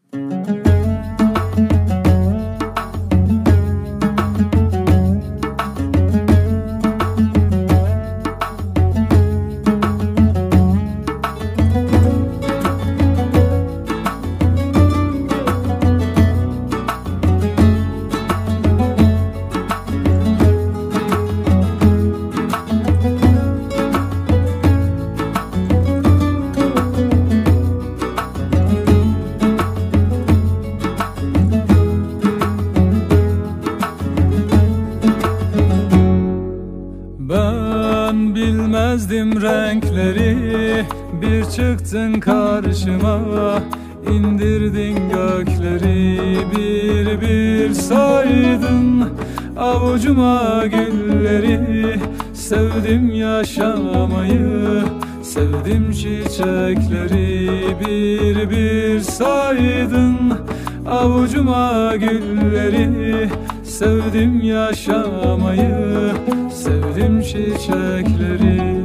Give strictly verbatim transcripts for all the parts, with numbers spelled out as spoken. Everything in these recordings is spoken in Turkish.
Ben bilmezdim renkleri, bir çıktın karşıma, indirdin gökleri, bir bir saydın avucuma gülleri. Sevdim yaşamayı, sevdim çiçekleri, bir bir saydın avucuma gülleri. Sevdim yaşamayı, sevdim çiçekleri.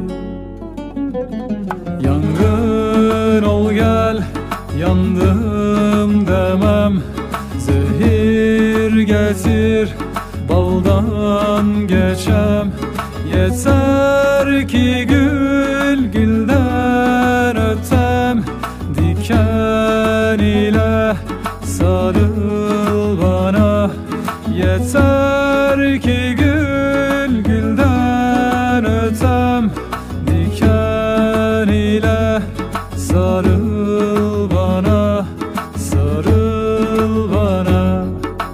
Yangın ol gel, yandım demem, zehir getir, baldan geçem. Yeter ki gül gülden ötem, diken ile sarıl bana. Yeter ki gül gülden ötem, diken ile sarıl bana, sarıl bana.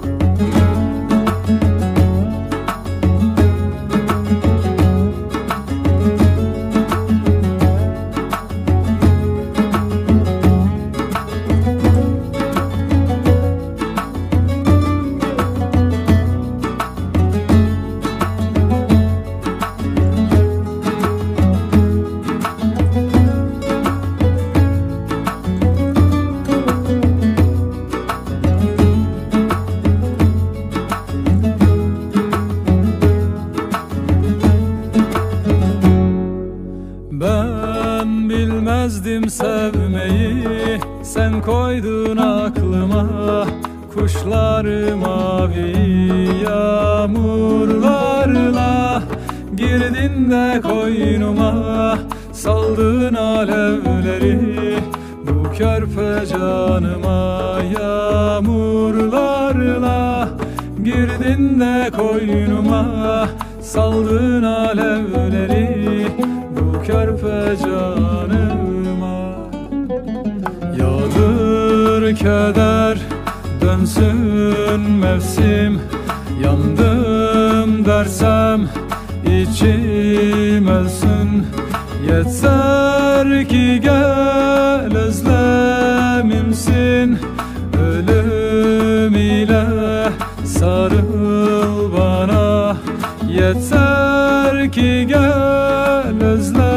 Ben bilmezdim sevmeyi, sen koydun aklıma. Kuşları mavi yağmurlarla, girdin de koynuma, saldın alevleri. Bu körpe canıma yağmurlarla, girdin de koynuma, saldın alevleri. Bu körpe canıma yağdır keder, dönsün mevsim. Yandım dersem içim ölsün. Yeter ki gel özlemimsin, ölüm ile sarıl bana. Yeter ki gel özlemimsin,